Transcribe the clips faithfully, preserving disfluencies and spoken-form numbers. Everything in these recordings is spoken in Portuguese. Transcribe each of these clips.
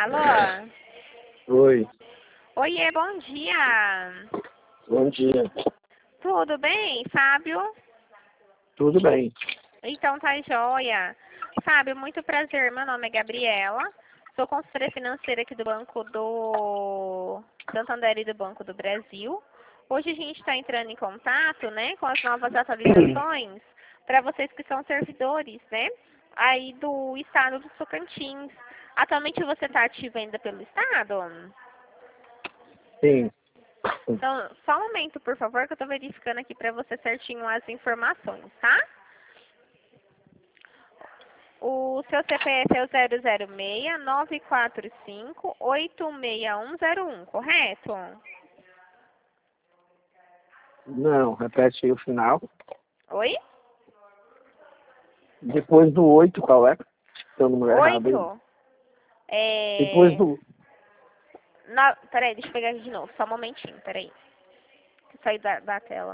Alô? Oi, Oiê, bom dia. bom dia. Tudo bem, Fábio? Tudo bem? Então tá joia. Fábio, muito prazer. Meu nome é Gabriela. Sou consultora financeira aqui do Banco do Santander e do Banco do Brasil. Hoje a gente está entrando em contato, né, com as novas atualizações para vocês que são servidores, né, aí do estado do Tocantins. Atualmente você está ativo ainda pelo estado? Sim. Então, só um momento, por favor, que eu estou verificando aqui para você certinho as informações, tá? O seu C P F é o zero zero seis, nove quatro cinco, oito seis um zero um, correto? Não, repete aí o final. Oi? Depois do oito, qual é? Seu número errado aí. Oito? É... Depois do... No... Peraí, deixa eu pegar aqui de novo, só um momentinho, peraí. Sair da, da tela.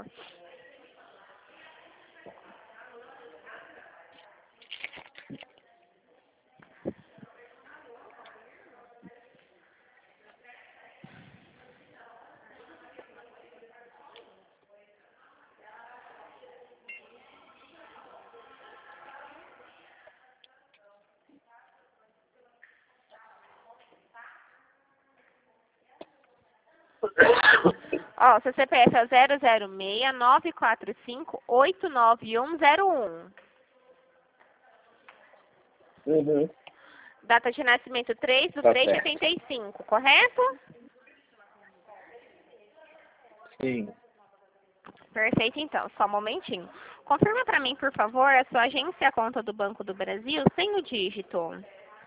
Ó, seu C P F é o zero zero seis, nove quatro cinco, oito nove um zero um. Uhum. Data de nascimento três de Tá três de certo. oitenta e cinco, correto? Sim. Perfeito, então. Só um momentinho. Confirma para mim, por favor, a sua agência e a conta do Banco do Brasil sem o dígito.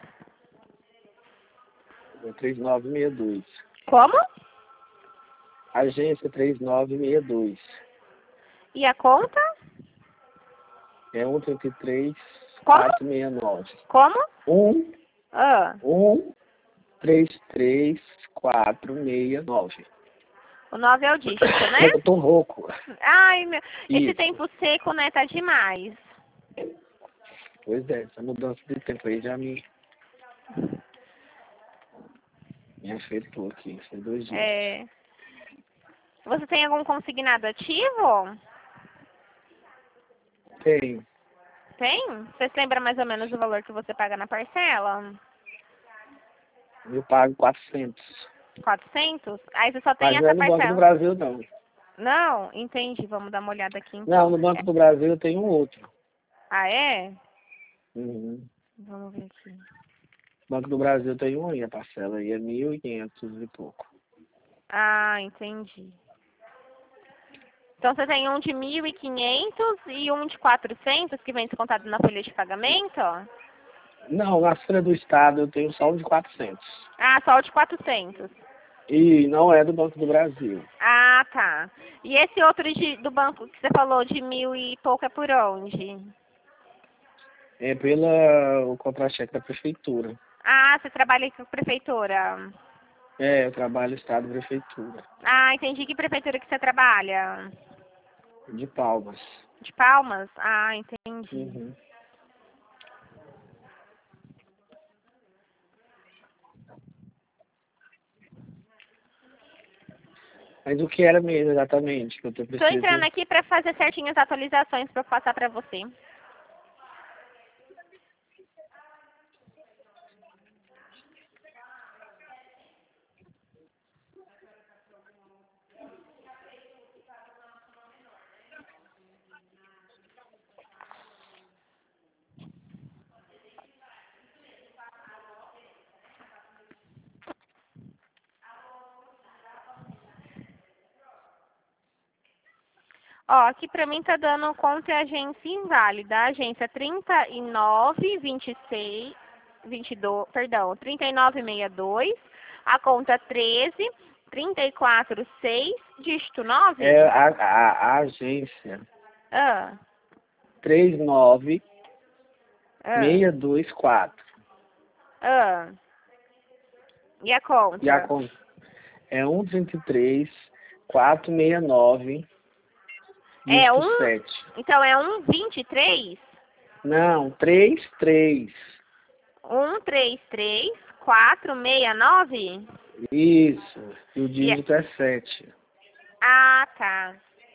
É três nove seis dois. Como? Agência três nove seis dois. E a conta? É um trinta e três, Como? quatro seis nove. Como? um, Ah, um, três três, quatro seis nove. o nove é o dígito, né? Eu tô rouco. Ai, meu... Esse Isso. tempo seco, né, tá demais. Pois é, essa mudança de tempo aí já me, me afetou aqui. Faz dois dias. É... Você tem algum consignado ativo? Tem. Tem? Você se lembra mais ou menos o valor que você paga na parcela? Eu pago quatrocentos. quatrocentos? Aí você só tem Mas não é essa no Banco do parcela. Brasil, não. Não? Entendi. Vamos dar uma olhada aqui Não, então. no É. Banco do Brasil eu tenho um outro. Ah, é? Uhum. Vamos ver aqui. Banco do Brasil tem um aí, a parcela aí é mil e quinhentos e pouco. Ah, entendi. Então você tem um de mil e quinhentos e um de quatrocentos que vem descontado na folha de pagamento? Não, na folha do Estado eu tenho só o de quatrocentos. Ah, só o de quatrocentos. E não é do Banco do Brasil. Ah, tá. E esse outro de, do banco que você falou de mil e pouco é por onde? É pela o contra-cheque da prefeitura. Ah, você trabalha com a prefeitura. É, eu trabalho Estado e Prefeitura. Ah, entendi. Que prefeitura que você trabalha? De Palmas. De Palmas? Ah, entendi. Uhum. Mas o que era mesmo exatamente que eu tô Estou entrando preciso? aqui para fazer certinho as atualizações para passar para você. Ó, aqui pra mim tá dando conta e agência inválida. A agência trinta e nove, vinte e seis, vinte e dois, perdão, trinta e nove sessenta e dois, a conta treze, trinta e quatro, seis, dígito nove? É a, a, a agência Ah, três nove ah, seis dois quatro. ah. E a E a conta? conta é um trinta e três, quatro seis nove, É dígito um, sete. então é um vinte e três, Não, três três, um três três, quatro seis nove? Isso. E o E- dígito é sete. Ah, tá.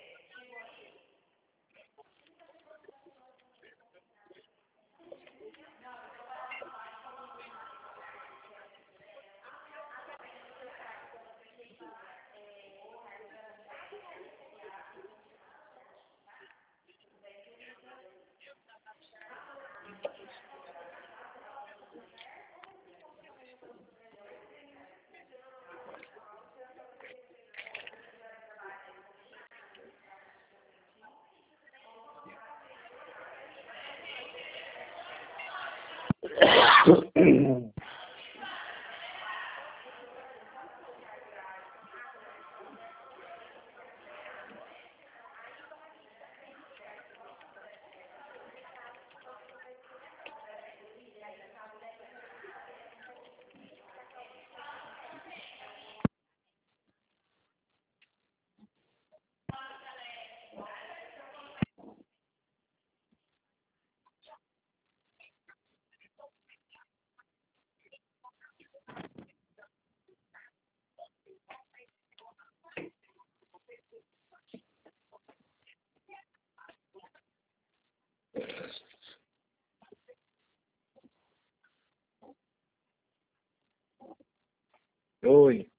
Oi.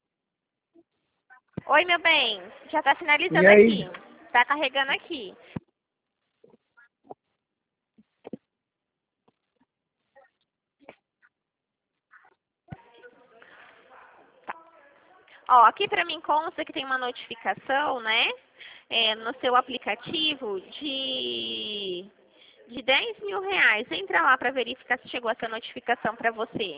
Oi, meu bem. Já tá finalizando E aí? aqui. Tá carregando aqui. Ó, aqui pra mim consta que tem uma notificação, né? É, no seu aplicativo de, de dez mil reais. Entra lá pra verificar se chegou essa notificação pra você.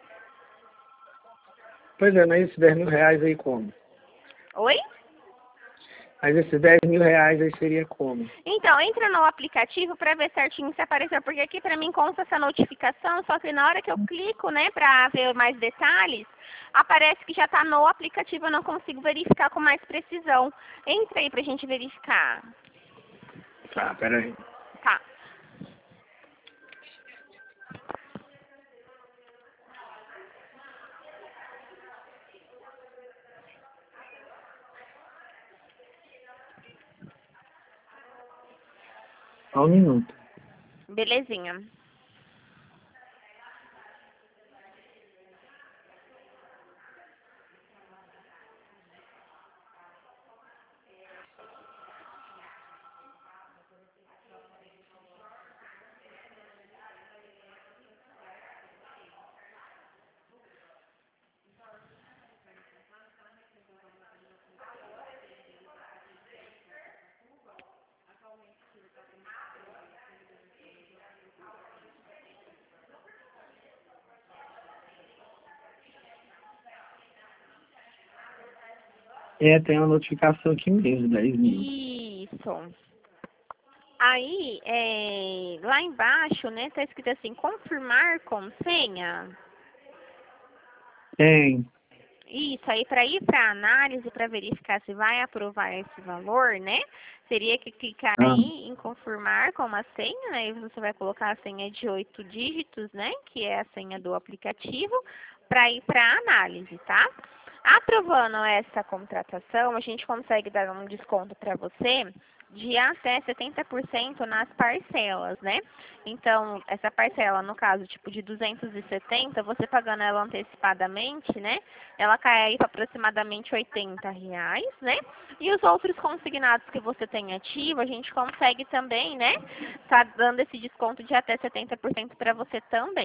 Pois é, mas esses dez mil reais aí como? Oi? Mas esses dez mil reais aí seria como? Então, entra no aplicativo para ver certinho se apareceu, porque aqui para mim consta essa notificação, só que na hora que eu clico, né, para ver mais detalhes, aparece que já está no aplicativo, eu não consigo verificar com mais precisão. Entra aí para a gente verificar. Tá, peraí. Tá. Só um minuto. Belezinha. É, tem uma notificação aqui mesmo, dez mil. Isso. Aí, é, lá embaixo, né, tá escrito assim, confirmar com senha. Tem. Isso, aí para ir para análise, para verificar se vai aprovar esse valor, né? Teria que clicar Ah, aí em confirmar com uma senha, né? Aí você vai colocar a senha de oito dígitos, né? Que é a senha do aplicativo, para ir para análise, tá? Aprovando essa contratação, a gente consegue dar um desconto para você de até setenta por cento nas parcelas, né? Então, essa parcela, no caso, tipo de duzentos e setenta, você pagando ela antecipadamente, né? Ela cai aí para aproximadamente oitenta reais, né? E os outros consignados que você tem ativo, a gente consegue também, né? Tá dando esse desconto de até setenta por cento para você também.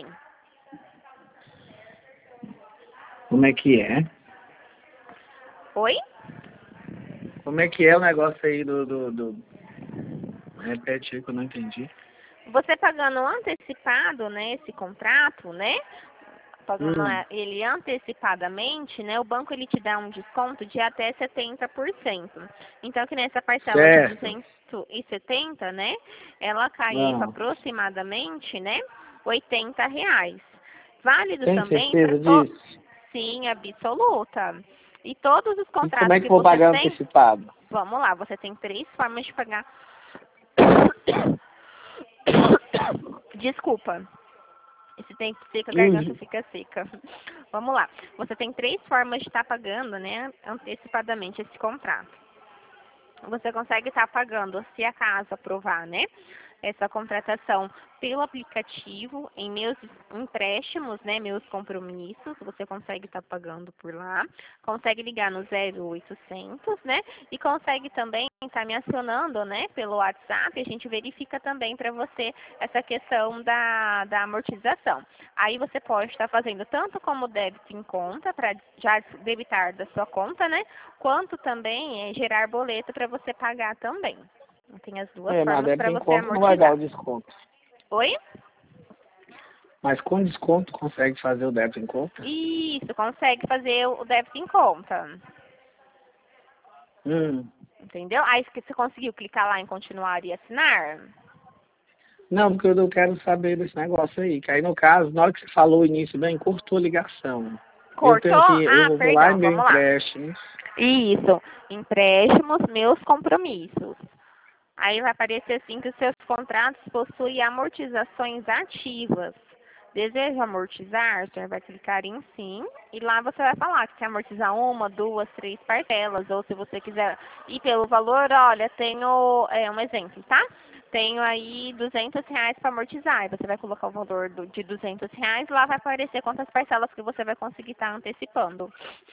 como é que é? Oi? Como é que é o negócio aí do... do, do... Repete aí que eu não entendi. Você pagando antecipado, né, esse contrato, né? Pagando Hum, ele antecipadamente, né, o banco ele te dá um desconto de até setenta por cento. Então, que nessa parcela de certo. duzentos e setenta, né, ela cai aí para Não. aproximadamente, né, oitenta reais. Válido Tem também para certeza to... disso? Sim, absoluta. E todos os E como contratos é que que eu vou você pagar tem, antecipado? vamos lá, você tem três formas de pagar. Desculpa. Esse tempo seco, a garganta Uhum. fica seca. Vamos lá. Você tem três formas de estar pagando, né, antecipadamente esse contrato. Você consegue estar pagando, se acaso aprovar, né, essa contratação pelo aplicativo, em meus empréstimos, né, meus compromissos, você consegue estar pagando por lá, consegue ligar no zero oitocentos, né, e consegue também estar me acionando, né, pelo WhatsApp, a gente verifica também para você essa questão da, da amortização. Aí você pode estar fazendo tanto como débito em conta, para já debitar da sua conta, né, quanto também é, gerar boleto para você pagar também. Tem as duas É, na formas para débito em você conta não vai dar amortizar. o desconto. Oi? Mas com desconto consegue fazer o débito em conta? Isso, consegue fazer o débito em conta. Hum. Entendeu? Aí você conseguiu clicar lá em continuar e assinar? Não, porque eu não quero saber desse negócio aí. Que aí, no caso, na hora que você falou o início bem, cortou a ligação. Eu Cortou? tenho que, Ah, eu vou lá em perdão, meu vamos lá. empréstimo. Isso, empréstimos, meus compromissos. Aí vai aparecer assim que os seus contratos possuem amortizações ativas. Deseja amortizar? Você vai clicar em sim e lá você vai falar que quer amortizar uma, duas, três parcelas. Ou se você quiser ir pelo valor, olha, tenho é, um exemplo, tá? Tenho aí duzentos reais para amortizar. E você vai colocar o valor do, de duzentos reais, lá vai aparecer quantas parcelas que você vai conseguir estar antecipando.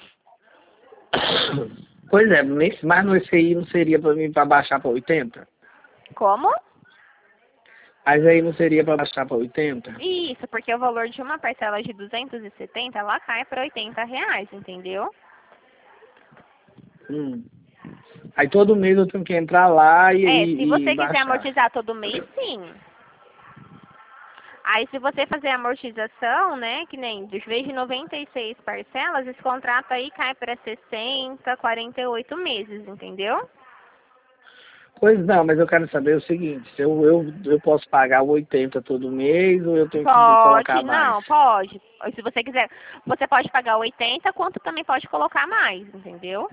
Pois é, nesse, mas no esse aí não seria para mim para baixar para oitenta? Como? Mas aí não seria para baixar para oitenta? Isso, porque o valor de uma parcela de duzentos e setenta, ela cai para oitenta reais, entendeu? Hum. Aí todo mês eu tenho que entrar lá e, É, se e, e você quiser baixar. amortizar todo mês, sim. Aí se você fazer a amortização, né, que nem, de vez de noventa e seis parcelas, esse contrato aí cai para sessenta, quarenta e oito meses, entendeu? Pois não, mas eu quero saber o seguinte, se eu, eu, eu posso pagar o oitenta todo mês ou eu tenho que colocar Pode, mais? não, pode. Se você quiser, você pode pagar oitenta, quanto também pode colocar mais, entendeu?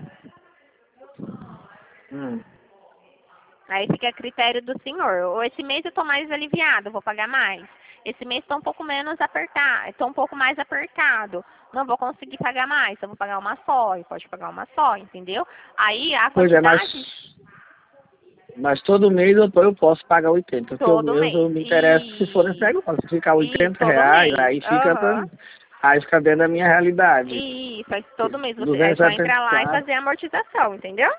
Hum. Aí fica a critério do senhor. Ou esse mês eu estou mais aliviado, vou pagar mais. Esse mês estou um pouco menos apertado, estou um pouco mais apertado. Não vou conseguir pagar mais, eu vou pagar uma só, e pode pagar uma só, entendeu? Aí a Pois é, mas, quantidade mas todo mês eu, eu posso pagar oitenta, porque o todo meu mês. eu me interesso se for nesse E negócio. Se ficar isso, oitenta todo reais, mês. aí fica, pra, Aham. aí fica dentro da minha realidade. E faz todo mês. Você é duzentos só e setenta entrar e lá e quatro. fazer a amortização, entendeu?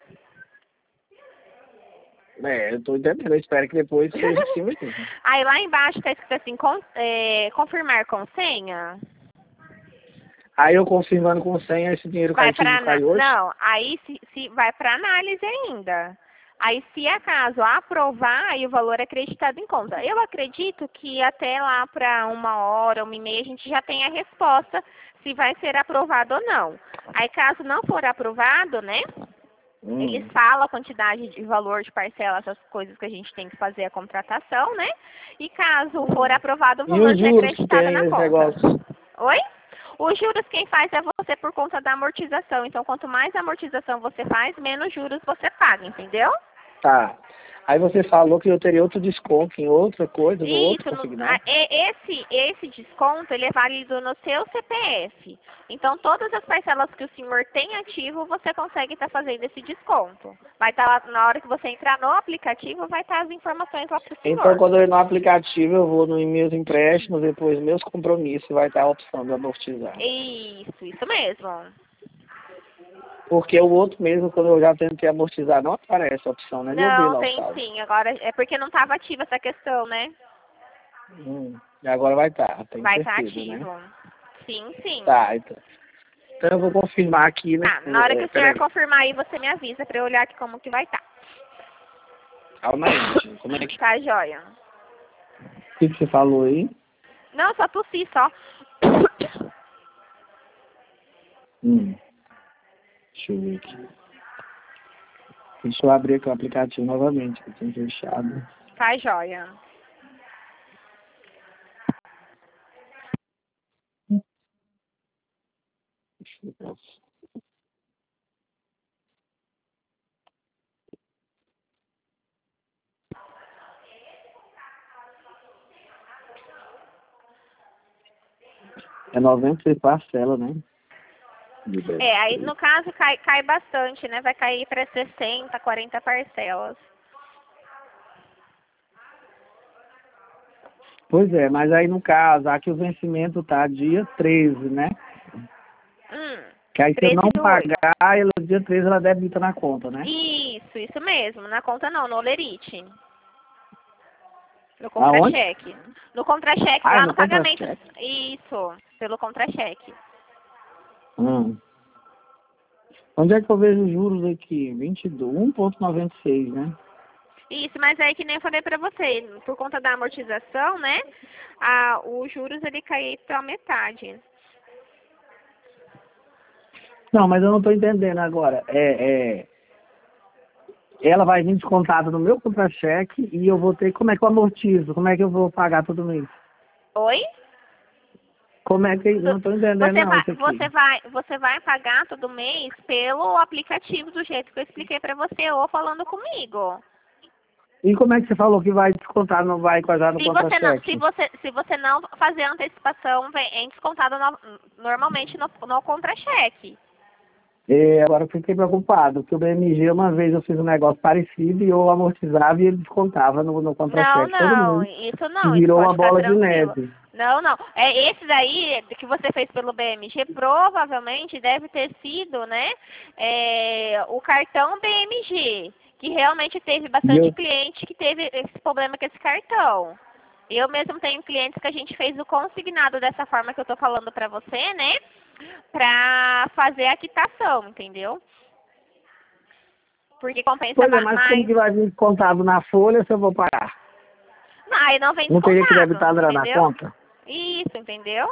É, eu tô entendendo, eu espero que depois seja assim mesmo. Aí lá embaixo está escrito assim, con- é, confirmar com senha. Aí eu confirmando com senha, esse dinheiro Vai cai, tipo, para cai hoje? não, aí se, se vai para análise ainda. Aí se acaso aprovar, aí o valor é acreditado em conta. Eu acredito que até lá para uma hora, uma e meia, a gente já tem a resposta se vai ser aprovado ou não. Aí caso não for aprovado, né? Eles Hum. falam a quantidade de valor de parcela, essas coisas que a gente tem que fazer a contratação, né? E caso for Hum. aprovado, o E valor os já é juros que acreditado tem na nesse conta. negócio? Oi? Os juros quem faz é você por conta da amortização. Então, quanto mais amortização você faz, menos juros você paga, entendeu? Tá. Aí você falou que eu teria outro desconto em outra coisa, no outro Isso, no- a- consignado? e- esse, esse desconto ele é válido no seu C P F. Então, todas as parcelas que o senhor tem ativo, você consegue estar fazendo esse desconto. Vai estar lá, na hora que você entrar no aplicativo, vai estar as informações lá para o Então, senhor. quando eu ir no aplicativo, eu vou nos meus empréstimos, depois meus compromissos, vai estar a opção de amortizar. Isso, isso mesmo. Porque o outro mesmo, quando eu já tentei amortizar, não aparece a opção, né? De eu ver Não, lá o tem saldo. sim. Agora é porque não estava ativa essa questão, né? Hum, e agora vai estar, tenho Vai estar certeza, né? ativo. Sim, sim. Tá, então. Então eu vou confirmar aqui, né? Tá, na hora que É, o senhor peraí, confirmar aí, você me avisa pra eu olhar aqui como que vai estar. calma aí, gente. Como é que, Tá, joia? o que que você falou aí? Não, só tossi, só. Hum, deixa eu ver aqui. Deixa eu abrir aqui o aplicativo novamente, que eu tenho fechado. Tá, joia? Deixa eu ver. É noventa e seis parcelas, né? É, aí no caso cai, cai bastante, né? Vai cair para sessenta, quarenta parcelas. Pois é, mas aí no caso, aqui o vencimento tá dia treze, né? Hum, Que aí se eu não treze do oito. pagar, ela, dia treze ela debita na conta, né? Isso, isso mesmo. Na conta não, no Olerite. No Aonde? contra-cheque. No contra-cheque, Ah, lá no no pagamento. contra-cheque. Isso, pelo contra-cheque. Hum. Onde é que eu vejo os juros aqui? vinte e dois, um vírgula noventa e seis, né? Isso, mas aí que nem eu falei pra você, por conta da amortização, né? A, os juros ele cai pela metade. Não, mas eu não estou entendendo agora. É, é, ela vai vir descontada no meu contra-cheque e eu vou ter... Como é que eu amortizo? Como é que eu vou pagar todo mês? Oi? Como é que... Eu não estou entendendo, Você não, vai, isso aqui. você vai, você vai pagar todo mês pelo aplicativo do jeito que eu expliquei pra você ou falando comigo. E como é que você falou que vai descontar, não vai coisar no Se você não, se contra-cheque? você, se você não fazer a antecipação, vem é descontado no, normalmente no, no contra-cheque. É, agora eu fiquei preocupado, porque o B M G, uma vez eu fiz um negócio parecido e eu amortizava e ele descontava no, no Não, contra-cheque todo não, mês. isso E não, isso virou pode uma ficar bola de tranquilo. neve. Não, não. É esse daí que você fez pelo B M G, provavelmente deve ter sido, né, é, o cartão B M G, que realmente teve E bastante eu, cliente que teve esse problema com esse cartão. Eu mesmo tenho clientes que a gente fez o consignado dessa forma que eu tô falando pra você, né, pra fazer a quitação, entendeu? Porque compensa pois é, ba- mas como mais. que vai vir descontado na folha se eu vou pagar? Não, aí não vem Não teria que descontado, debitar na entendeu? conta? Isso, entendeu?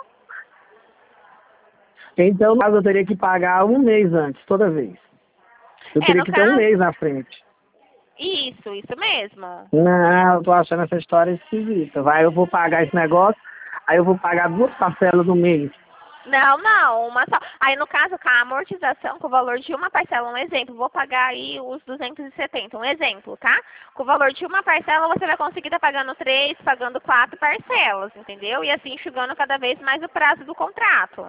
Então, no caso, eu teria que pagar um mês antes, toda vez. Eu É, teria no que ter um caso, mês na frente. isso, isso mesmo. Não, eu tô achando essa história esquisita. Vai, eu vou pagar esse negócio, aí eu vou pagar duas parcelas no mês. Não, não, uma só. Aí no caso, com a amortização, com o valor de uma parcela, um exemplo, vou pagar aí os duzentos e setenta, um exemplo, tá? Com o valor de uma parcela, você vai conseguir estar pagando três, pagando quatro parcelas, entendeu? E assim enxugando cada vez mais o prazo do contrato.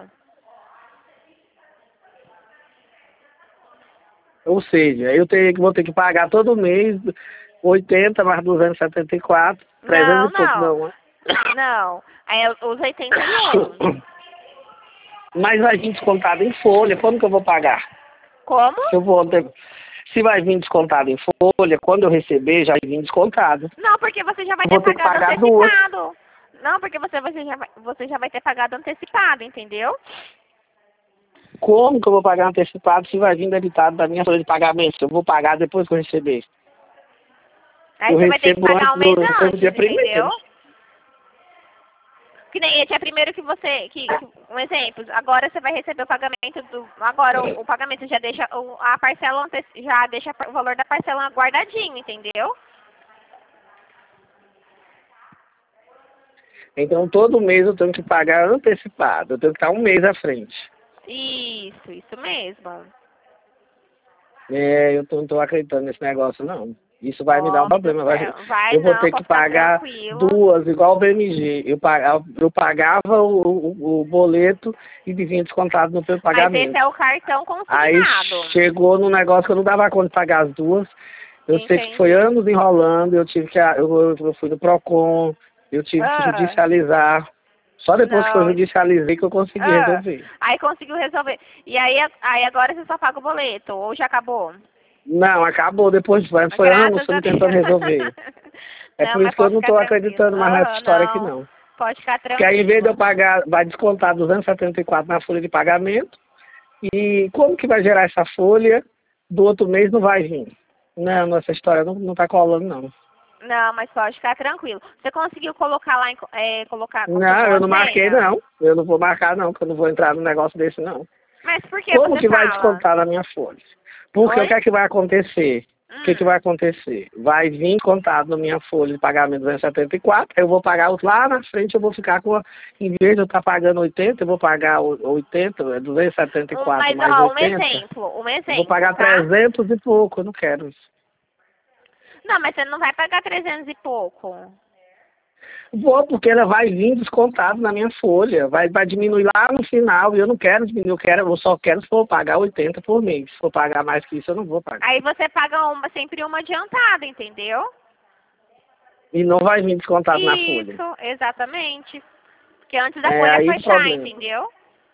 Ou seja, eu teria que, vou ter que pagar todo mês oitenta mais duzentos e setenta e quatro, trezentos Não, e pouco, não, não, né? não. Aí é os oitenta e um. Mas vai vir descontado em folha, quando que eu vou pagar? Como? Se eu vou ter- Se vai vir descontado em folha, quando eu receber, já vai vir descontado. Não, porque você já vai Eu ter vou ter que pagado pagar duas. antecipado. Não, porque você, você, já vai, você já vai ter pagado antecipado, entendeu? Como que eu vou pagar antecipado se vai vir debitado da minha folha de pagamento? Se eu vou pagar depois que eu receber? Aí Eu você vai ter que recebo pagar antes um mês do, do antes, dia entendeu? primeiro. Que nem é primeiro que você, que, que- um exemplo, agora você vai receber o pagamento do, agora o, o pagamento já deixa, o, a parcela ante- já deixa o valor da parcela guardadinho, entendeu? Então todo mês eu tenho que pagar antecipado. Eu tenho que estar um mês à frente. Isso, isso mesmo. É, eu tô- não estou acreditando nesse negócio, não. Isso vai me dar um Homem do problema. Vai- céu. Vai eu vou não, ter pode que ficar pagar tranquilo. duas, igual o B M G. Eu pagava, eu pagava o, o, o boleto e vinha descontado no meu Mas esse pagamento. é o cartão Aí consignado. chegou num negócio que eu não dava conta de pagar as duas. Eu sei que foi Entendi. anos enrolando, eu tive que. Eu, eu fui no PROCON, eu tive que Ah, judicializar. Só depois que eu não. judicializei que eu consegui Ah, resolver. aí conseguiu resolver. E aí, aí agora você só paga o boleto, ou já acabou? Não, acabou depois, mas foi anos Graças que eu a me Deus. tentando resolver. É Não, por mas isso que eu pode não ficar estou tranquilo. acreditando mais nessa Aham, história aqui, não. não. Pode ficar Porque aí, em vez de eu tranquilo. pagar, vai descontar duzentos e setenta e quatro na folha de pagamento. E como que vai gerar essa folha do outro mês não vai vir? Não, essa história não, não tá colando, não. Não, mas pode ficar tranquilo. Você conseguiu colocar lá, em, é, colocar, Não, confirmou eu a não marquei, senha? não. Eu não vou marcar, não, porque eu não vou entrar num negócio desse, não. Mas por que Como você que vai fala? descontar na minha folha? Porque o Oi? que é que vai acontecer? O que, que Hum. vai acontecer? Vai vir contado na minha folha de pagamento duzentos e setenta e quatro, eu vou pagar os lá na frente, eu vou ficar com, a, em vez de eu estar pagando oitenta, eu vou pagar o- oitenta, é duzentos e setenta e Um, quatro mas, mais ó, um oitenta, exemplo, um eu vou exemplo, pagar tá? trezentos e pouco, eu não quero isso. Não, mas você não vai pagar trezentos e pouco. Vou, porque ela vai vir descontado na minha folha, vai, vai diminuir lá no final, e eu não quero diminuir, eu, quero, eu só quero se for pagar oitenta por mês. Se for pagar mais que isso, eu não vou pagar. Aí você paga uma, sempre uma adiantada, entendeu? E não vai vir descontado Isso, na folha. exatamente. Porque antes da É folha aí o fechar, problema. entendeu?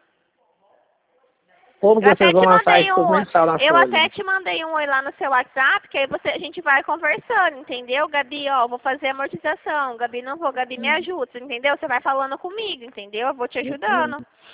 Como Eu vocês até vão te lançar mandei isso tudo um, mensal na eu folha? até te mandei um oi lá no seu WhatsApp, que aí você, a gente vai conversando, entendeu? Gabi, ó, vou fazer amortização. Gabi, não vou, Gabi, me ajuda, entendeu? Você vai falando comigo, entendeu? Eu vou te ajudando.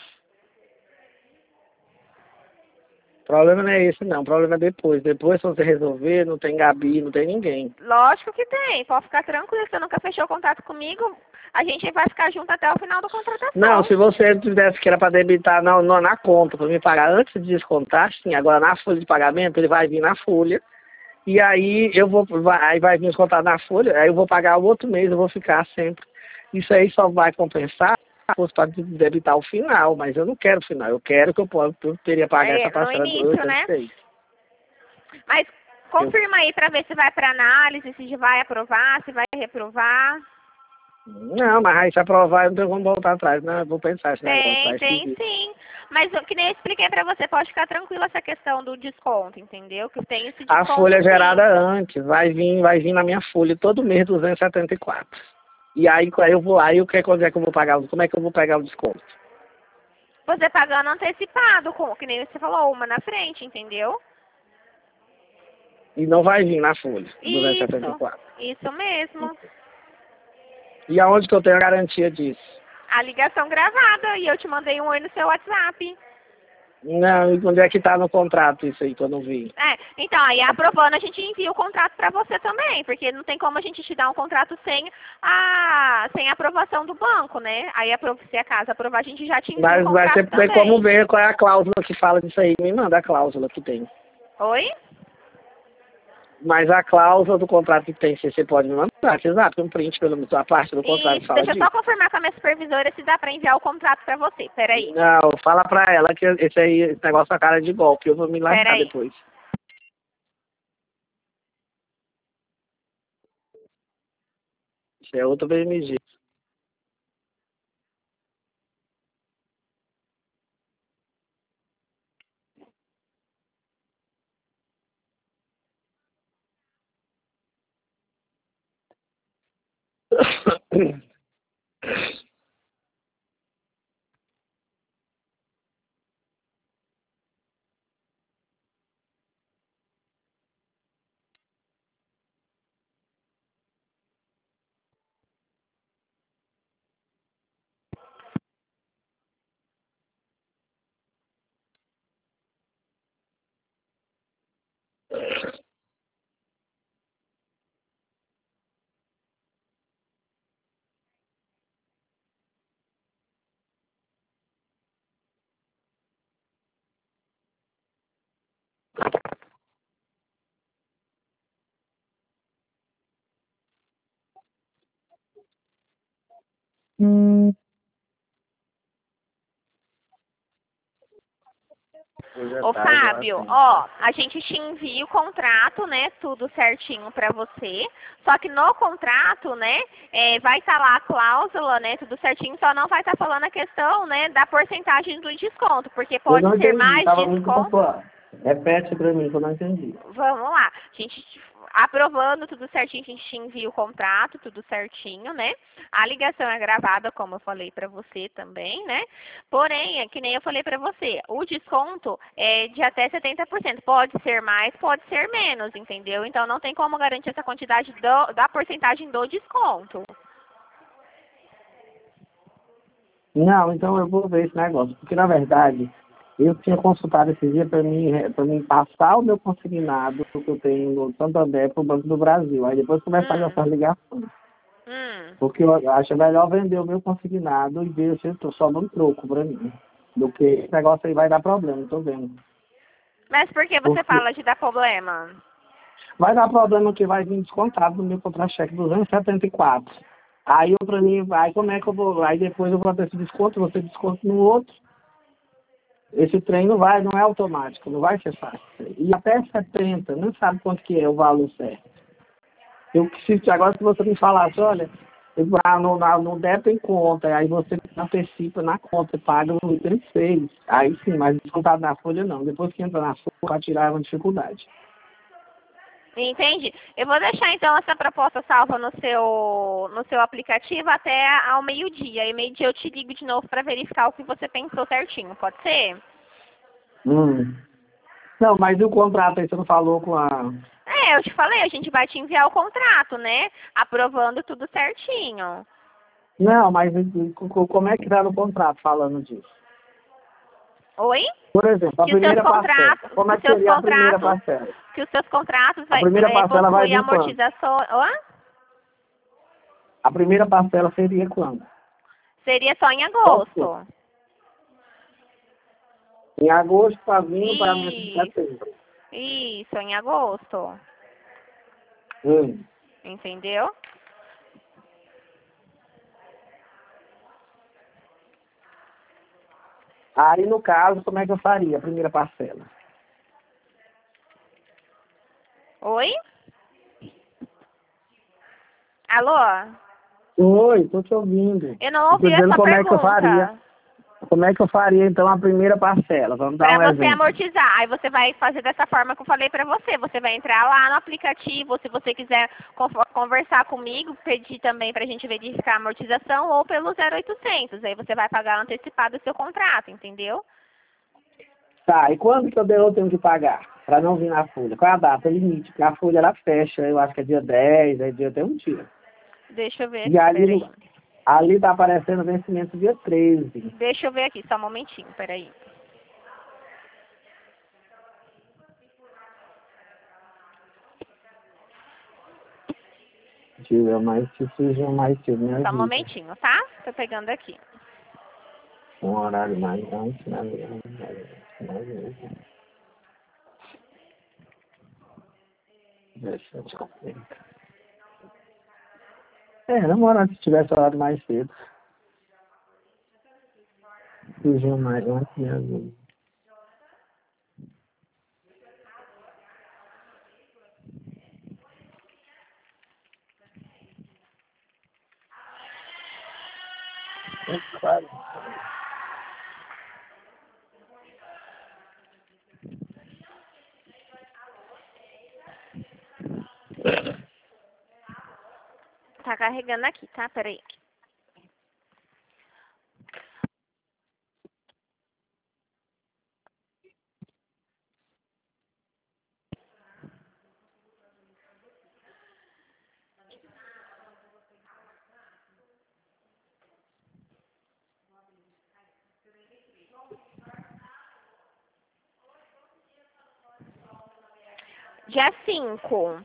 O problema não é esse, não. O problema é depois. Depois, se você resolver, não tem Gabi, não tem ninguém. Lógico que tem. Pode ficar tranquilo, você nunca fechou contato comigo. A gente vai ficar junto até o final da contratação. Não, se você tivesse que era para debitar na, na, na conta, para me pagar antes de descontar, sim. Agora, na folha de pagamento, ele vai vir na folha. E aí, eu vou, vai, aí vai vir descontar na folha, aí eu vou pagar o outro mês, eu vou ficar sempre. Isso aí só vai compensar se fosse para debitar o final, mas eu não quero o final. Eu quero que eu, possa, eu teria pagar É, essa no parcela do início, oitenta e né? seis. Mas confirma aí para ver se vai para análise, se vai aprovar, se vai reprovar. Não, mas aí se aprovar, eu não tenho como voltar atrás, né? Eu vou pensar esse negócio, Tem, tá tem esquisito. sim. Mas o que nem eu expliquei pra você, pode ficar tranquilo essa questão do desconto, entendeu? Que tem esse desconto. A folha é sim. gerada antes, vai vir, vai vir na minha folha todo mês duzentos e setenta e quatro. E aí, aí eu vou, aí o que quando é que eu vou pagar, como é que eu vou pegar o desconto? Você pagando antecipado, com, que nem você falou, uma na frente, entendeu? E não vai vir na folha, duzentos e setenta e Isso, quatro. isso mesmo. E aonde que eu tenho a garantia disso? A ligação gravada e eu te mandei um oi no seu WhatsApp. Não, e onde é que tá no contrato isso aí que eu não vi? É, então, aí aprovando a gente envia o contrato pra você também, porque não tem como a gente te dar um contrato sem a, sem a aprovação do banco, né? Aí se a casa aprovar, a gente já te envia Mas o vai contrato ter também. como ver qual é a cláusula que fala disso aí. Me manda a cláusula que tem. Oi? Mas a cláusula do contrato que tem, você pode me mandar, exato, um print pelo a parte do contrato que Isso, fala deixa eu disso. só confirmar com a minha supervisora se dá pra enviar o contrato pra você. Peraí, Não, fala pra ela que esse aí, esse negócio é cara de golpe, eu vou me lascar peraí. depois. Isso é outro B M G. Ô, Fábio, ó, a gente te envia o contrato, né, tudo certinho pra você. Só que no contrato, né, é, vai estar lá a cláusula, né, tudo certinho, só não vai estar falando a questão, né, da porcentagem do desconto, porque pode ser entendi, mais tava muito desconto. pontual. Repete pra mim que eu não entendi. Vamos lá. A gente aprovando tudo certinho, a gente te envia o contrato, tudo certinho, né? A ligação é gravada, como eu falei pra você também, né? Porém, é que nem eu falei pra você, o desconto é de até setenta por cento. Pode ser mais, pode ser menos, entendeu? Então não tem como garantir essa quantidade do, da porcentagem do desconto. Não, então eu vou ver esse negócio, porque na verdade eu tinha consultado esse dia para mim, para mim passar o meu consignado que eu tenho no Santander para o Banco do Brasil. Aí depois começar Hum. a essas ligações. Hum. Porque eu acho melhor vender o meu consignado e ver se eu tô só dando troco para mim. Do que esse negócio aí vai dar problema, tô vendo. Mas por que você Porque fala de dar problema? vai dar problema que vai vir descontado no meu contra-cheque duzentos e setenta e quatro. Aí eu para mim, aí como é que eu vou? Aí depois eu vou ter esse desconto, você desconto no outro. Esse trem não vai, não é automático, não vai ser fácil. E até setenta, não sabe quanto que é o valor certo. Eu preciso, agora se você me falasse, olha, Ah, no, na- no débito em conta, aí você antecipa na conta, paga o que ele fez. Aí sim, mas descontado na folha não. Depois que entra na folha, para tirar é uma dificuldade. Entendi. Eu vou deixar então essa proposta salva no seu, no seu aplicativo até ao meio-dia. E meio-dia eu te ligo de novo para verificar o que você pensou certinho, pode ser? Hum. Não, mas e o contrato aí você não falou com a... É, eu te falei, a gente vai te enviar o contrato, né? Aprovando tudo certinho. Não, mas e- co- como é que tá no contrato falando disso? Oi? Por exemplo, a Que os seus primeira parcela. contratos, Como que é os que seus seria a primeira contratos, parcela? que os seus contratos A vai, primeira é, parcela vai possui vir quando? amortização. Hã? A primeira parcela seria quando? Seria só em Qual foi? agosto. Em agosto para vir para mês de Isso, setembro. isso, em agosto. Hum. Entendeu? Aí, no caso, como é que eu faria a primeira parcela? Oi? Alô? Oi, estou te ouvindo. Eu não ouvi Estou a dizendo sua como é que eu faria. pergunta. Como é que eu faria, então, a primeira parcela? Vamos dar Para um você exemplo. amortizar. Aí você vai fazer dessa forma que eu falei para você. Você vai entrar lá no aplicativo, se você quiser con- conversar comigo, pedir também para a gente verificar a amortização ou pelo zero oitocentos. Aí você vai pagar antecipado o seu contrato, entendeu? Tá, e quando que eu de- eu tenho que pagar? Para não vir na folha? Qual é a data limite? Porque a folha, ela fecha, eu acho que é dia dez, é dia até um dia. Deixa eu ver E aqui, ali, peraí. no- ali tá aparecendo vencimento dia treze. Deixa eu ver aqui, só um momentinho, peraí. Dia mais que seja mais cedo, me Só um avisa. momentinho, tá? Tô pegando aqui. Um horário mais antes, mais mais mais mesmo. Deixa eu te comentar. É, namorado se tivesse horário mais cedo. Surgiu mais antes, me avisa. É claro. Tá carregando aqui, tá? Peraí. Dia cinco.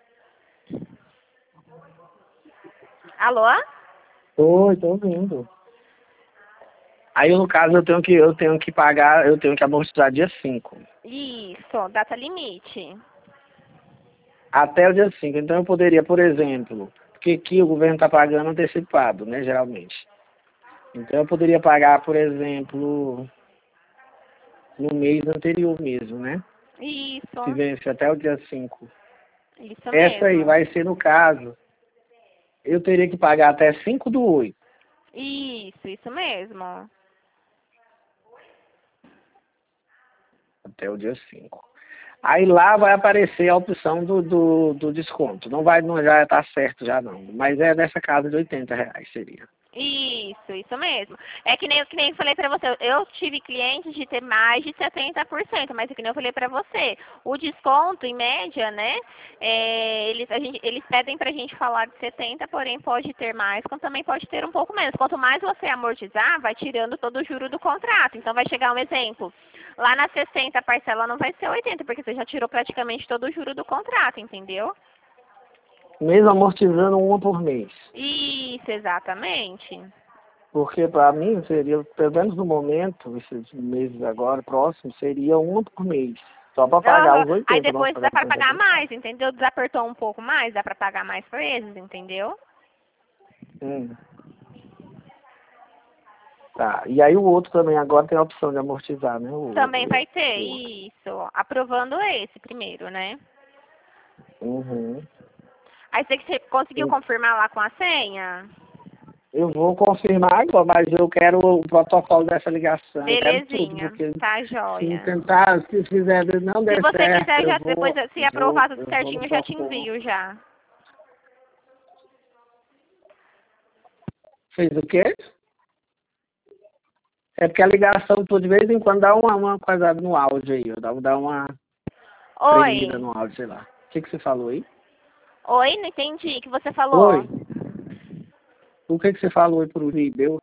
Alô? Oi, tô ouvindo. Aí, no caso, eu tenho que, eu tenho que pagar, eu tenho que amortizar dia cinco. Isso, data limite. Até o dia cinco. Então, eu poderia, por exemplo, porque aqui o governo está pagando antecipado, né, geralmente. Então, eu poderia pagar, por exemplo, no mês anterior mesmo, né? Se Isso, vence até o dia cinco. isso Essa aí mesmo. vai ser, no caso, eu teria que pagar até cinco do oito. Isso, isso mesmo. Até o dia cinco. Aí lá vai aparecer a opção do, do, do desconto. Não vai, não já tá certo já não. Mas é nessa casa de oitenta reais seria. Isso, isso mesmo. É que nem, que nem eu falei pra você, eu tive clientes de ter mais de setenta por cento, mas é que nem eu falei pra você, o desconto, em média, né, é, eles, a gente, eles pedem pra gente falar de setenta, porém pode ter mais, como também pode ter um pouco menos. Quanto mais você amortizar, vai tirando todo o juro do contrato. Então vai chegar um exemplo, lá na sessenta a parcela não vai ser oitenta, porque você já tirou praticamente todo o juro do contrato, entendeu? Mesmo amortizando uma por mês. Isso, exatamente. Porque para mim seria, pelo menos no momento, esses meses agora, próximos, seria uma por mês. Só para pagar Aham. os Aí oitenta, não depois pagar dá para setenta pagar por cento. mais, entendeu? Desapertou um pouco mais, dá para pagar mais vezes, entendeu? Hum. Tá. E aí o outro também agora tem a opção de amortizar, né? O, Também o, vai ter, o outro. isso. Aprovando esse primeiro, né? Uhum. Aí você, você conseguiu confirmar lá com a senha? Eu vou confirmar agora, mas eu quero o protocolo dessa ligação. Belezinha, tudo, tá se joia. tentar, se fizer não der Se você certo, quiser, já eu vou, depois, se eu aprovar vou, tudo eu certinho, vou eu já te no envio já. Fez o quê? É porque a ligação, por de vez em quando, dá uma, uma coisa no áudio aí, dá, dá uma tremida Oi. no áudio, sei lá. O que, que você falou aí? Oi, não entendi o que você falou. Oi. O que, que você falou aí por vídeo?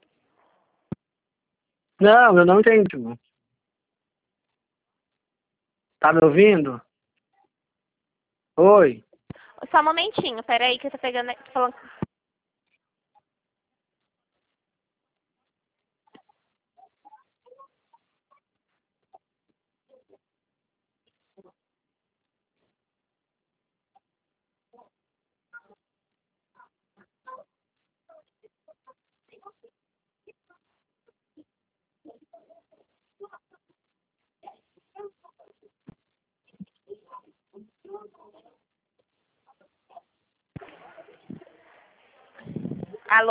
Não, eu não entendi, mano. Tá me ouvindo? Oi. Só um momentinho, peraí que eu tô pegando, tô falando. Alô?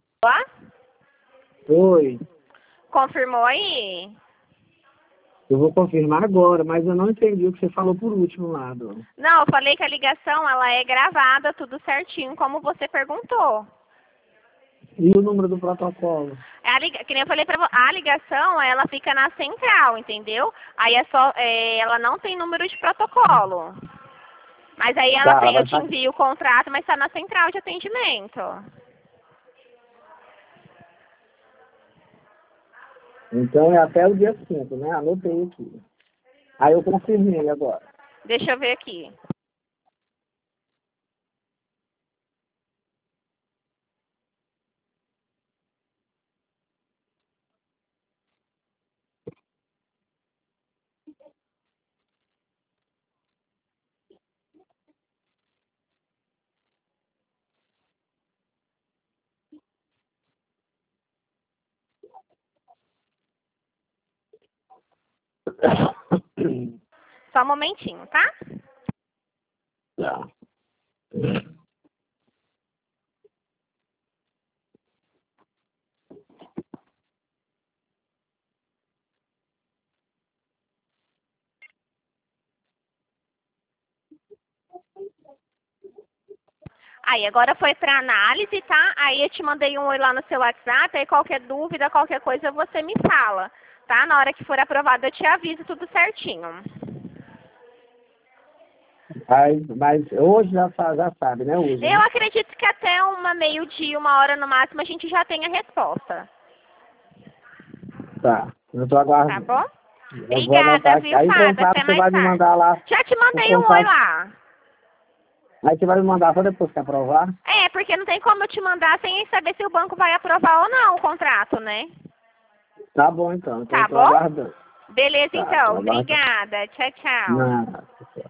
Oi. Confirmou aí? Eu vou confirmar agora, mas eu não entendi o que você falou por último lá, dona. Não, eu falei que a ligação, ela é gravada, tudo certinho, como você perguntou. E o número do protocolo? A liga... Que nem eu falei pra você, a ligação, ela fica na central, entendeu? Aí é só, é, ela não tem número de protocolo. Mas aí ela Tá, ela tem, eu vai te estar... envio o contrato, mas tá na central de atendimento. Então é até o dia cinco, né? Anotei aqui. Aí eu confirmei agora. Deixa eu ver aqui. Só um momentinho, tá? Tá. Aí, agora foi pra análise, tá? Aí eu te mandei um oi lá no seu WhatsApp, aí qualquer dúvida, qualquer coisa, você me fala, tá? Na hora que for aprovado, eu te aviso tudo certinho. Mas, mas hoje já, sa- já sabe, né? Hoje, Eu né? acredito que até uma meio-dia, uma hora no máximo, a gente já tem a resposta, Tá. Eu tô tá aguardando. bom? Eu vou Obrigada, anotar aqui. viu, Aí o Fábio? contrato Até você mais vai me tarde. mandar lá Já te o mandei um oi contrato. lá. Aí você vai me mandar só depois que aprovar? É, porque não tem como eu te mandar sem saber se o banco vai aprovar ou não o contrato, né? Tá bom então. Então eu Tá tô bom? aguardando. Beleza, Tá, tô então. aguardando. Obrigada. Tchau, tchau. Nada.